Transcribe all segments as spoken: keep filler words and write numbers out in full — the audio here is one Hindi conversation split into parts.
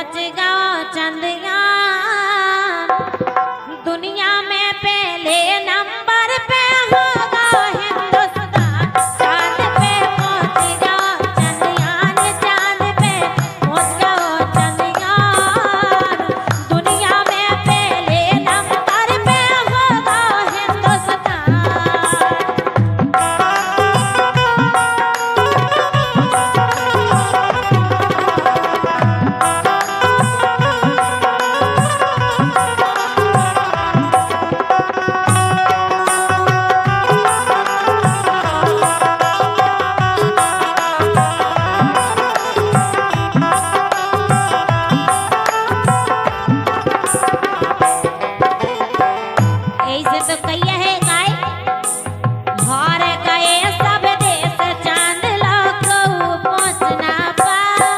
पहुंच गया चंद्रयान, दुनिया में पहले नंबर पे होगा हिंदुस्तान। चांद पे पहुंच गया चंद्रयान, चांद पे पहुंच गया चंद्रयान, दुनिया में पहले नंबर पे होगा हिंदुस्तान। ऐसे तो कहिए है गाय, हार गए सब देश चांद लाखों पहुंचना पा।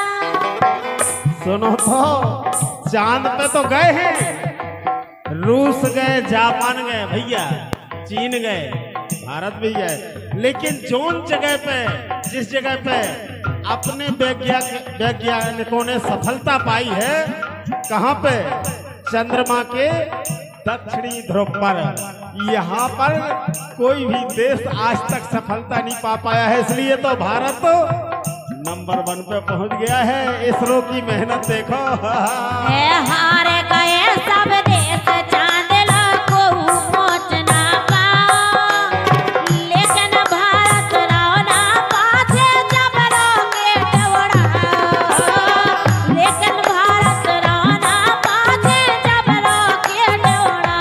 सुनो तो, चांद पे तो गए हैं, रूस गए, जापान गए भैया, चीन गए, भारत भी गए, लेकिन जोन जगह पे, जिस जगह पे अपने वैज्ञानिक वैज्ञानिकों ने सफलता पाई है, कहाँ पे? चंद्रमा के दक्षिणी ध्रुव पर। यहाँ पर कोई भी देश आज तक सफलता नहीं पा पाया है, इसलिए तो भारत नंबर वन पे पहुंच गया है। इसरो की मेहनत देखो। ए हार गए सब देश चांद लाखों पहुंचना पा, लेकिन भारत रौना पाछे जब रॉकेट उड़ा, लेकिन भारत रौना पाछे जब रॉकेट उड़ा।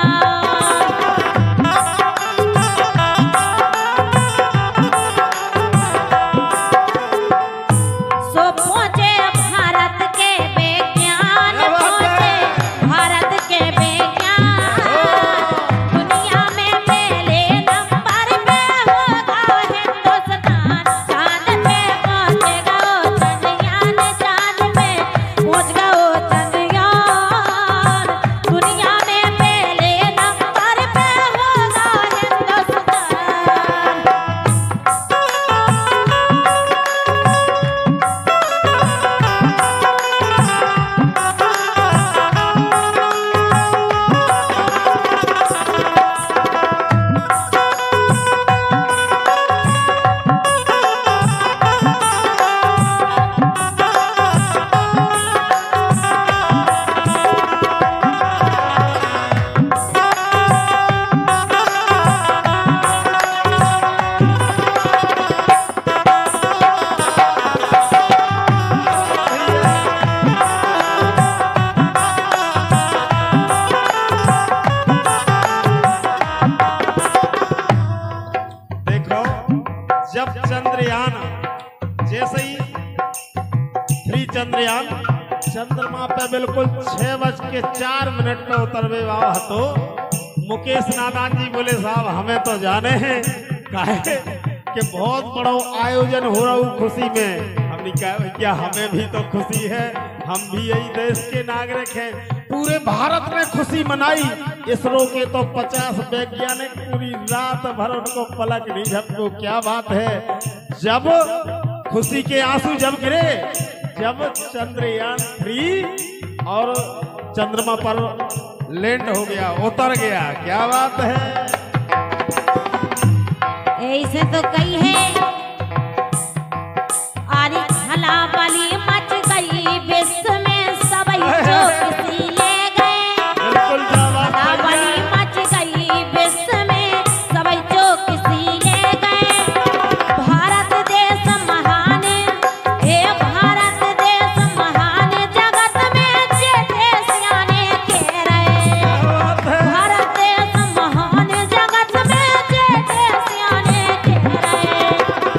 सो पहुंचे भारत के विज्ञान, पहुंचे भारत के विज्ञान, दुनिया में पहले नंबर पे होगा हिंदुस्तान। चांद पे पहुंच गया चंद्रयान, चांद पे पहुंच गया चंद्रयान, दुनिया में पहले नंबर पे होगा हिंदुस्तान। देखो, जब चंद्रयान, जैसे ही थ्री चंद्रयान चंद्रमा पे बिल्कुल छह बज के चार मिनट में उतरवे वाला तो मुकेश नादान जी बोले साहब हमें तो जाने हैं, काहे कि बहुत बड़ा आयोजन हो रहा हूँ खुशी में। हमने कहा भैया हमें भी तो खुशी है, हम भी यही देश के नागरिक हैं। पूरे भारत ने खुशी मनाई। इसरो के तो पचास वैज्ञानिक पूरी रात भर उनको पलक नहीं झपको। क्या बात है, जब खुशी के आंसू जब गिरे, जब चंद्रयान थ्री और चंद्रमा पर लैंड हो गया, उतर गया। क्या बात है। ऐसे तो कही है, आरी हला वाली मच गई विश्व में, सबई जो किसी ले गए। बिल्कुल हला वाली मच गई विश्व में, सबई जो किसी ले गए। भारत देश महान, हे भारत देश महान, जगत में जेठे सियाने के रहे। भारत देश महान, जगत में जेठे सियाने के रहे।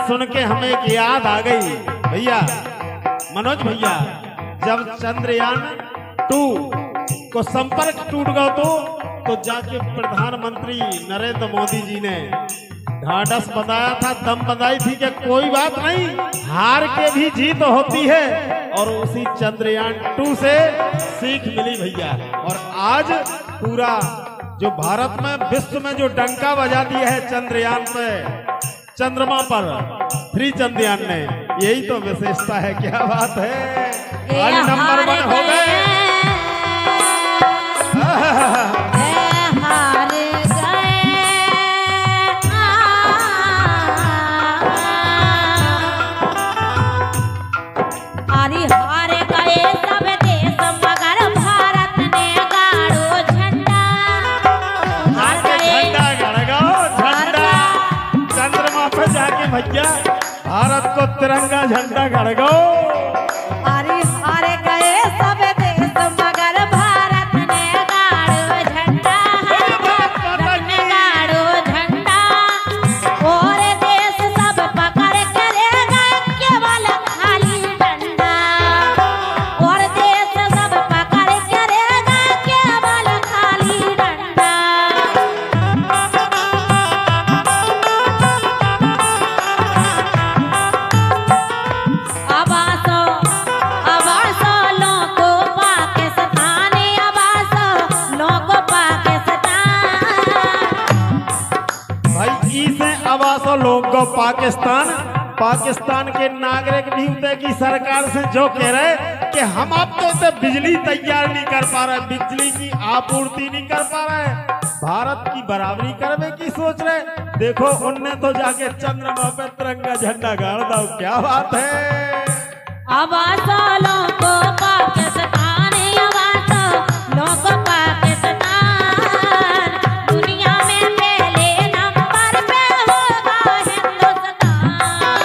सुन के हमें एक याद आ गई भैया, मनोज भैया, जब चंद्रयान टू को संपर्क टूट गया तो तो जाके प्रधानमंत्री नरेंद्र मोदी जी ने ढाढ़स बताया था, दम बताई थी कि कोई बात नहीं, हार के भी जीत होती है। और उसी चंद्रयान टू से सीख मिली भैया, और आज पूरा जो भारत में विश्व में जो डंका बजा दिया है चंद्रयान पे, चंद्रमा पर थ्री चंद्रयान ने, यही तो विशेषता है। क्या बात है, आज नंबर वन हो गए। भैया भारत को तिरंगा झंडा गड़ गो। अरे हार गए सब देश मगर भारत ने गाड़ो झंडा, भारत ने गाड़ो झंडा। और देश सब पकड़ के रह गए केवल खाली डंडा, और देश सब पकड़ के रह गए केवल खाली डंडा। लोग को पाकिस्तान पाकिस्तान के नागरिक भी होते की सरकार से जो कह रहे कि हम आप तो इसे बिजली तैयार नहीं कर पा रहे, बिजली की आपूर्ति नहीं कर पा रहे, भारत की बराबरी करने की सोच रहे। देखो उनने तो जाके चंद्रमा पे तिरंगा झंडा गाड़ दो। क्या बात है, आवाज़ों को पाकिस्तान, आवाज़ों को पाकिस्तान। दुनिया में पहले नंबर पे होगा हिंदुस्तान,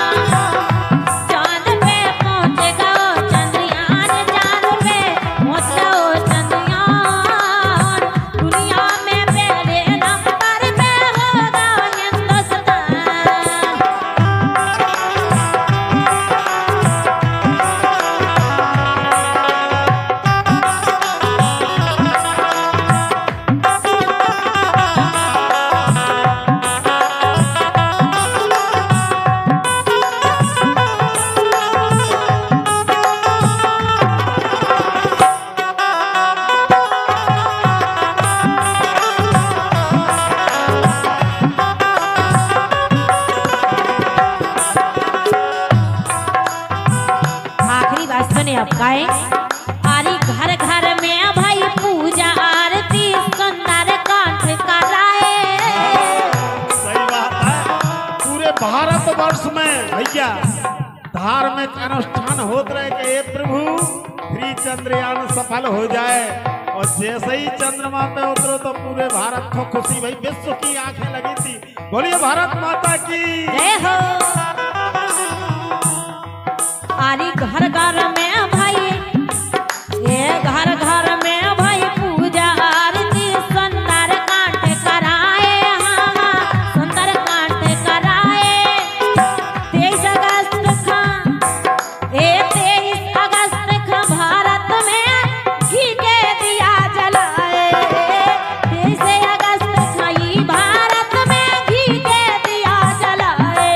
चांद पे पहुंच गओ चंद्रयान, चांद पे पहुंच गओ चंद्रयान। दुनिया में पहले नंबर पे होगा हिंदुस्तान। अब गाए आरी घर घर में भाई पूजा आरती सुंदर कांठ कराए। सही बात है, पूरे भारत वर्ष में भैया धार्मिक अनुष्ठान होते रहे कि ये प्रभु थ्री चंद्रयान सफल हो जाए। और जैसे ही चंद्रमा पे उतरो तो पूरे भारत को खुशी, भाई विश्व की आंखें लगी थी। बोलिए भारत माता की जय हो। आरी घर घर में भाई, ये घर घर में भाई पूजा आरती सुंदर कांठ कराए। हाँ हाँ सुंदर कांठ कराए। तेईस अगस्त का ए तेईस अगस्त का भारत में घी के दिया जलाए। तेईस अगस्त का ही भारत में घी के दिया जलाए।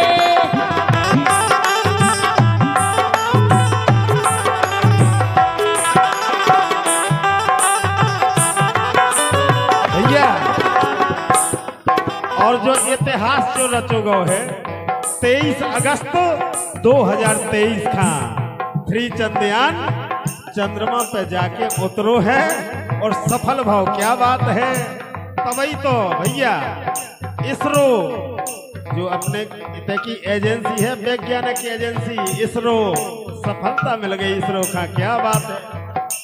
और जो इतिहास जो रचो गो है तेईस अगस्त दो हज़ार तेईस का थ्री चंद्रयान चंद्रमा पे जाके उतरो है और सफल भाव। क्या बात है, तभी तो भैया इसरो जो अपने की एजेंसी है, वैज्ञानिक एजेंसी इसरो, सफलता मिल गई इसरो का। क्या बात है,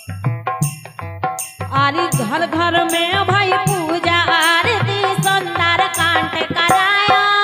आरी घर घर में भाई पूजा आरती सुंदर कांठ कराया।